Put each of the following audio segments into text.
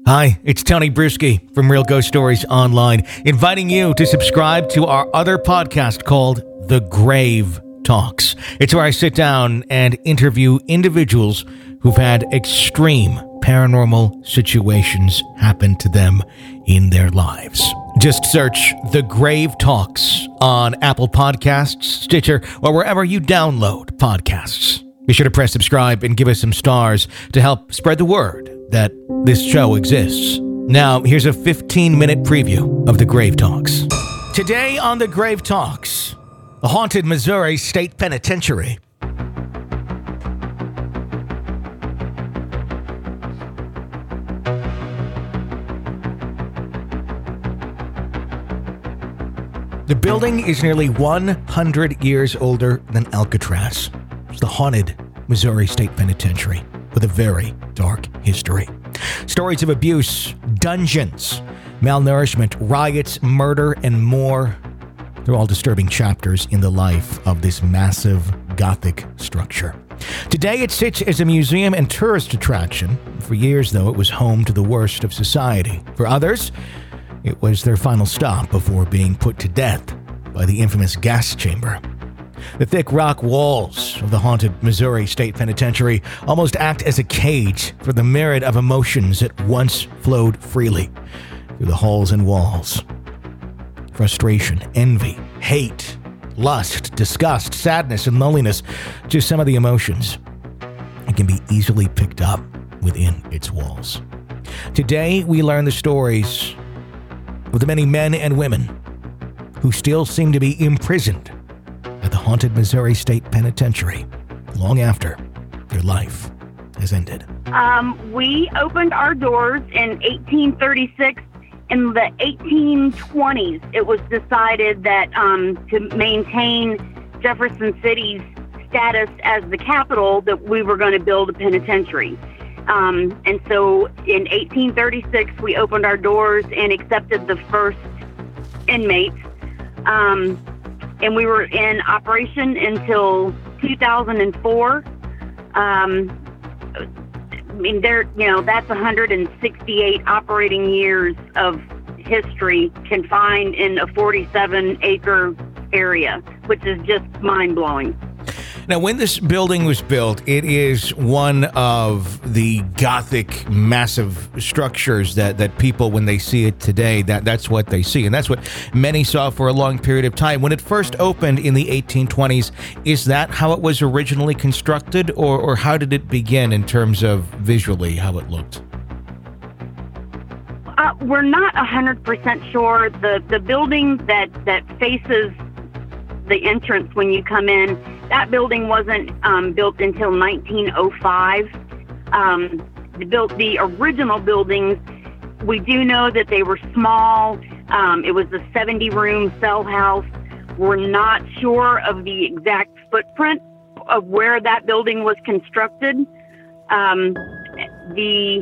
Hi, it's Tony Bruschi from Real Ghost Stories Online, inviting you to subscribe to our other podcast called The Grave Talks. It's where I sit down and interview individuals who've had extreme paranormal situations happen to them in their lives. Just search The Grave Talks on Apple Podcasts, Stitcher, or wherever you download podcasts. Be sure to press subscribe and give us some stars to help spread the word that this show exists. Now, here's a 15-minute preview of The Grave Talks. Today on The Grave Talks, the haunted Missouri State Penitentiary. The building is nearly 100 years older than Alcatraz. It's the haunted Missouri State Penitentiary with a very dark history. Stories of abuse, dungeons, malnourishment, riots, murder, and more. They're all disturbing chapters in the life of this massive Gothic structure. Today it sits as a museum and tourist attraction. For years, though, it was home to the worst of society. For others, it was their final stop before being put to death by the infamous gas chamber. The thick rock walls of the haunted Missouri State Penitentiary almost act as a cage for the myriad of emotions that once flowed freely through the halls and walls. Frustration, envy, hate, lust, disgust, sadness, and loneliness, just some of the emotions that can be easily picked up within its walls. Today, we learn the stories of the many men and women who still seem to be imprisoned at the haunted Missouri State Penitentiary long after their life has ended. We opened our doors in 1836. In the 1820s, it was decided that to maintain Jefferson City's status as the capital, that we were going to build a penitentiary. And so in 1836, we opened our doors and accepted the first inmates. And we were in operation until 2004. I mean, that's 168 operating years of history confined in a 47-acre area, which is just mind-blowing. Now, when this building was built, it is one of the Gothic massive structures that people, when they see it today, that's what they see. And that's what many saw for a long period of time. When it first opened in the 1820s, is that how it was originally constructed? Or how did it begin in terms of visually how it looked? We're not 100% sure. The building that faces the entrance when you come in, that building wasn't built until 1905. The original buildings, we do know that they were small. It was a 70-room cell house. We're not sure of the exact footprint of where that building was constructed. The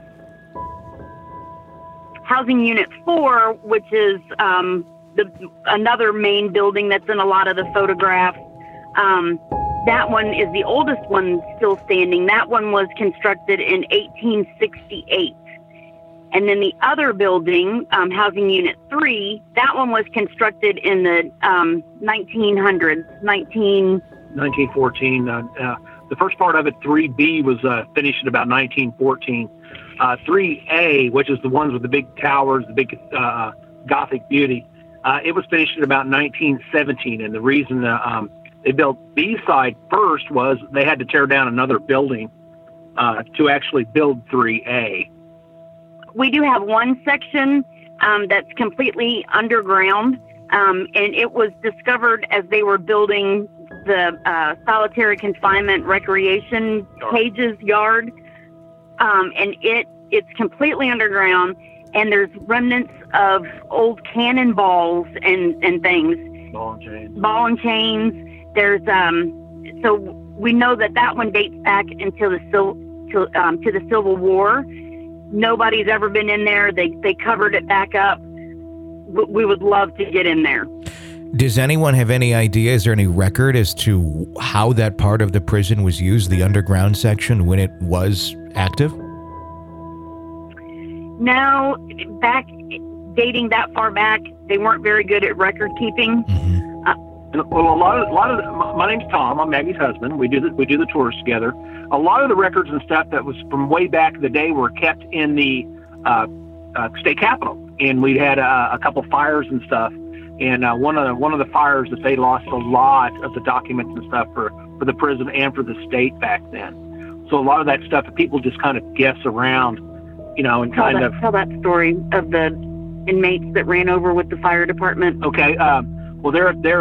Housing Unit 4, which is another main building that's in a lot of the photographs, that one is the oldest one still standing. That one was constructed in 1868. And then the other building, Housing Unit 3, that one was constructed in the 1900s, 1914. The first part of it, 3B, was finished in about 1914. 3A, which is the ones with the big towers, the big Gothic beauty, it was finished in about 1917. And the reason they built B-side first was they had to tear down another building to actually build 3A. We do have one section that's completely underground, and it was discovered as they were building the solitary confinement recreation cages yard, and it's completely underground, and there's remnants of old cannonballs and things. Ball and chains. There's so we know that one dates back until to the Civil War. Nobody's ever been in there. They covered it back up. We would love to get in there. Does anyone have any idea? Is there any record as to how that part of the prison was used, the underground section, when it was active? No, back dating that far back, they weren't very good at record keeping. Well, a lot of my name's Tom. I'm Maggie's husband. We do the tours together. A lot of the records and stuff that was from way back in the day were kept in the state capitol, and we had a couple fires and stuff. And one of the fires that they lost a lot of the documents and stuff for the prison and for the state back then. So a lot of that stuff people just kind of guess around, and tell that story of the inmates that ran over with the fire department. Okay. Well, they're at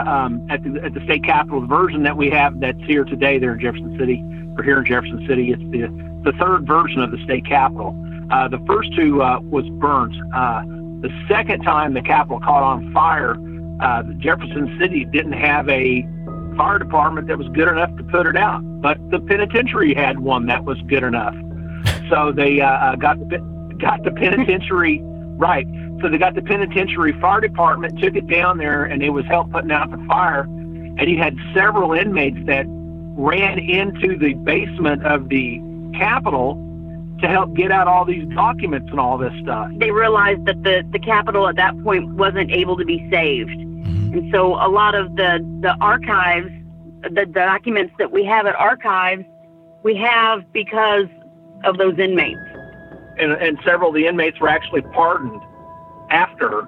the state capitol. The version that we have that's here today, there in Jefferson City, or here in Jefferson City, it's the third version of the state capitol. The first two was burnt. The second time the capitol caught on fire, Jefferson City didn't have a fire department that was good enough to put it out, but the penitentiary had one that was good enough. So they got the penitentiary right. So they got the penitentiary fire department, took it down there, and it was help putting out the fire. And you had several inmates that ran into the basement of the Capitol to help get out all these documents and all this stuff. They realized that the Capitol at that point wasn't able to be saved. And so a lot of the archives, the documents that we have at archives, we have because of those inmates. And several of the inmates were actually pardoned after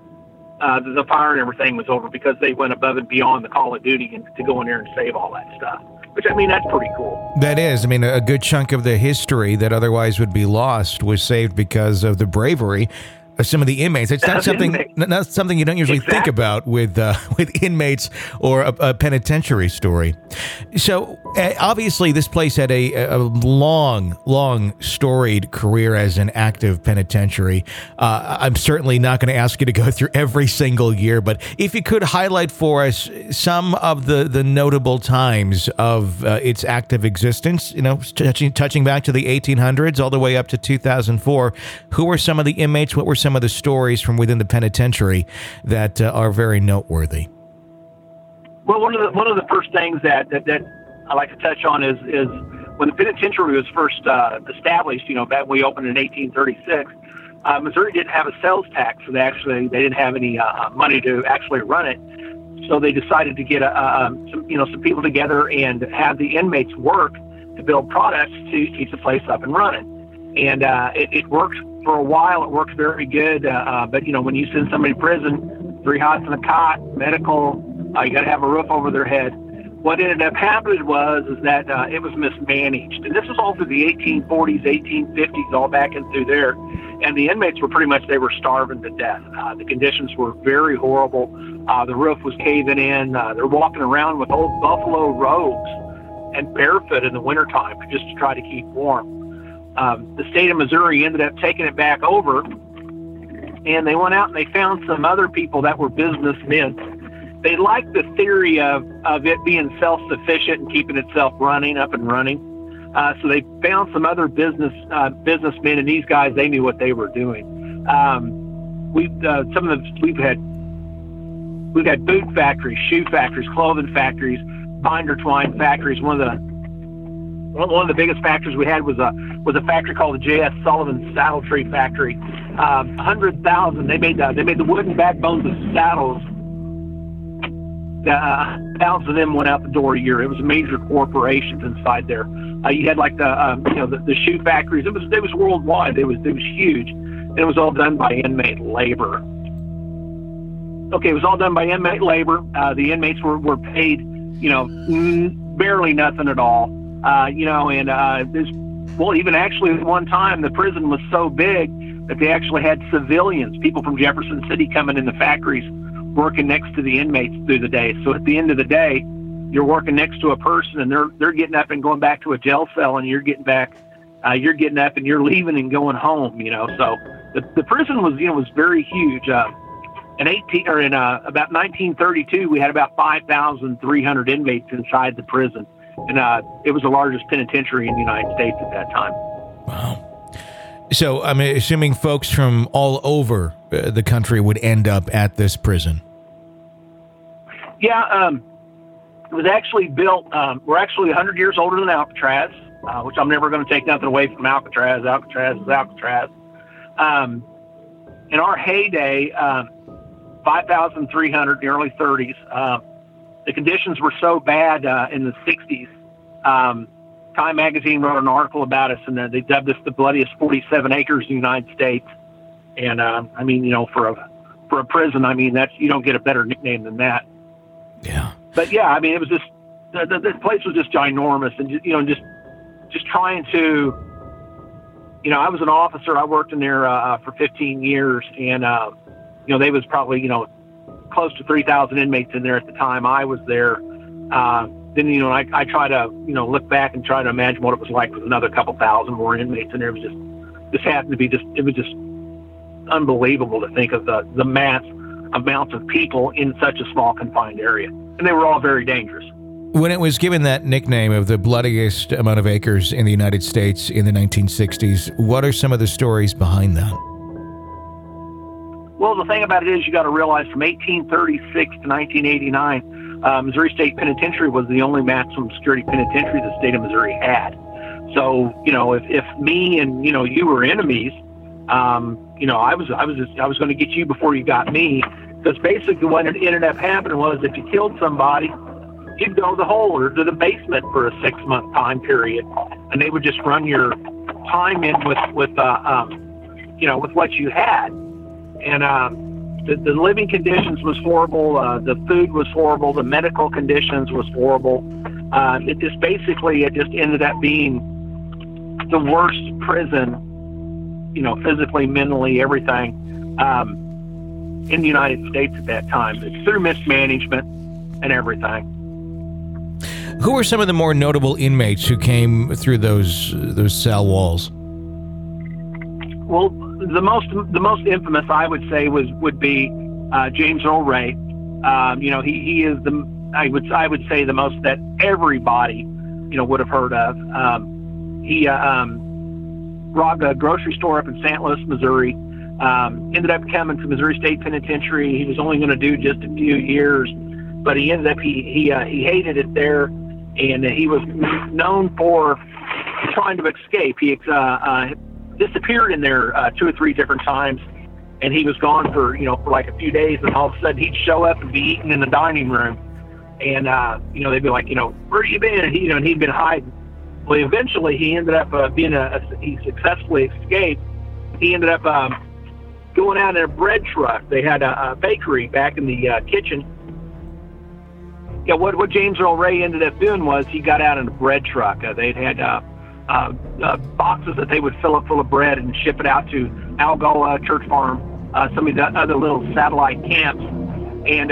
the fire and everything was over, because they went above and beyond the call of duty and to go in there and save all that stuff. Which, that's pretty cool. That is. A good chunk of the history that otherwise would be lost was saved because of the bravery of some of the inmates. It's not something you don't usually think about with inmates or a penitentiary story. So obviously this place had a long storied career as an active penitentiary. I'm certainly not going to ask you to go through every single year, but if you could highlight for us some of the notable times of its active existence, touching back to the 1800s all the way up to 2004, who were some of the inmates? What were some of the stories from within the penitentiary that are very noteworthy? Well, one of the first things that I like to touch on is when the penitentiary was first established. Back when we opened in 1836, Missouri didn't have a sales tax, so they didn't have any money to actually run it. So they decided to get some people together and have the inmates work to build products to keep the place up and running. And it worked for a while. It worked very good. But when you send somebody to prison, 3 hots and a cot, medical, you got to have a roof over their head. What ended up happening was that it was mismanaged. And this was all through the 1840s, 1850s, all back and through there. And the inmates were they were starving to death. The conditions were very horrible. The roof was caving in. They're walking around with old buffalo robes and barefoot in the wintertime just to try to keep warm. The state of Missouri ended up taking it back over, and they went out and they found some other people that were businessmen. They liked the theory of it being self-sufficient and keeping itself up and running. So they found some other businessmen, and these guys, they knew what they were doing. We've had boot factories, shoe factories, clothing factories, binder twine factories. One of the biggest factories we had was a factory called the J.S. Sullivan Saddle Tree Factory. 100,000. They made the wooden backbones of saddles. 1,000 of them went out the door a year. It was major corporations inside there. You had like the shoe factories. It was worldwide. It was huge, and it was all done by inmate labor. Okay, it was all done by inmate labor. The inmates were paid, barely nothing at all. Even actually at one time the prison was so big that they actually had civilians, people from Jefferson City, coming in the factories, working next to the inmates through the day. So at the end of the day, you're working next to a person, and they're getting up and going back to a jail cell, and you're getting up and you're leaving and going home. So the prison was very huge. In about 1932, we had about 5,300 inmates inside the prison. And it was the largest penitentiary in the United States at that time. Wow. So I'm assuming folks from all over the country would end up at this prison. Yeah, it was actually built, we're actually 100 years older than Alcatraz, which I'm never going to take nothing away from Alcatraz. Alcatraz is Alcatraz. in our heyday, 5,300 in the early 30s. The conditions were so bad in the 60s. Time magazine wrote an article about us, and they dubbed us the bloodiest 47 acres in the United States. And I mean, for a prison, I mean, you don't get a better nickname than that. Yeah. But yeah, I mean, it was just the place was just ginormous, and just trying to. I was an officer. I worked in there for 15 years, and they was probably close to 3,000 inmates in there at the time I was there. Then I try to look back and try to imagine what it was like with another couple thousand more inmates in there. It was just happened to be it was just unbelievable to think of the mass amounts of people in such a small confined area, and they were all very dangerous. When it was given that nickname of the bloodiest amount of acres in the United States in the 1960s, what are some of the stories behind that? Well, the thing about it is you got to realize from 1836 to 1989, Missouri State Penitentiary was the only maximum security penitentiary the state of Missouri had. So, if me and, you were enemies, I was going to get you before you got me, because basically what ended up happening was if you killed somebody, you'd go to the hole or to the basement for a 6-month time period, and they would just run your time in with what you had. And the living conditions was horrible. The food was horrible. The medical conditions was horrible. It just ended up being the worst prison, physically, mentally, everything, in the United States at that time. It's through mismanagement and everything. Who were some of the more notable inmates who came through those cell walls? Well, the most infamous, I would say, would be James Earl Ray. He is I would say the most that everybody would have heard of. He robbed a grocery store up in St. Louis, Missouri. Ended up coming to Missouri State Penitentiary. He was only going to do just a few years, but he ended up he hated it there, and he was known for trying to escape. He disappeared in there 2 or 3 different times, and he was gone for like a few days, and all of a sudden he'd show up and be eating in the dining room, and they'd be like, where you been? And he'd been hiding. Well, eventually he ended up he successfully escaped. He ended up going out in a bread truck. They had a bakery back in the kitchen. Yeah, what James Earl Ray ended up doing was he got out in a bread truck. They'd had boxes that they would fill up full of bread and ship it out to Algoa, Church Farm, some of the other little satellite camps. And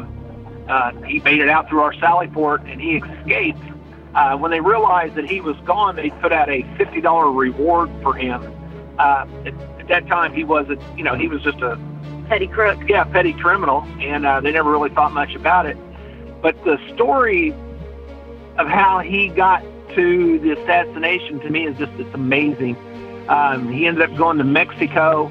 he made it out through our Sally Port, and he escaped. When they realized that he was gone, they put out a $50 reward for him. At that time, he was just a petty crook. Yeah, petty criminal, and they never really thought much about it. But the story of how he got to the assassination, to me, it's amazing. He ended up going to Mexico,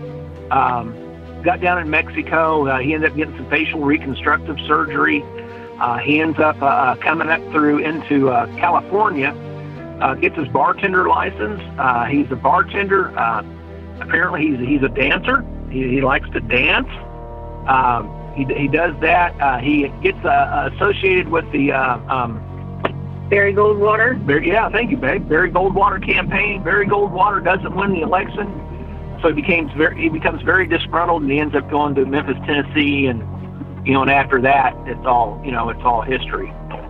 got down in Mexico. He ended up getting some facial reconstructive surgery. He ends up coming up through into California, gets his bartender license. He's a bartender. Apparently, he's a dancer. He likes to dance. He does that. He gets associated with the Barry Goldwater. Yeah, thank you, babe. Barry Goldwater campaign. Barry Goldwater doesn't win the election, so he becomes very disgruntled, and he ends up going to Memphis, Tennessee, and and after that, it's all history.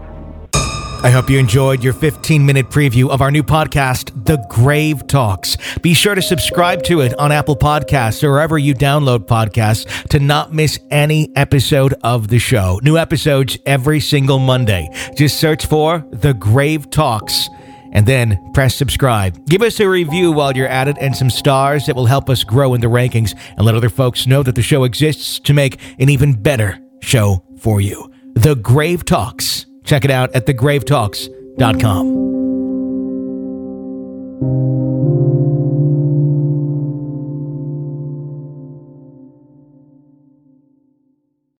I hope you enjoyed your 15-minute preview of our new podcast, The Grave Talks. Be sure to subscribe to it on Apple Podcasts or wherever you download podcasts to not miss any episode of the show. New episodes every single Monday. Just search for The Grave Talks and then press subscribe. Give us a review while you're at it and some stars that will help us grow in the rankings and let other folks know that the show exists to make an even better show for you. The Grave Talks. Check it out at thegravetalks.com.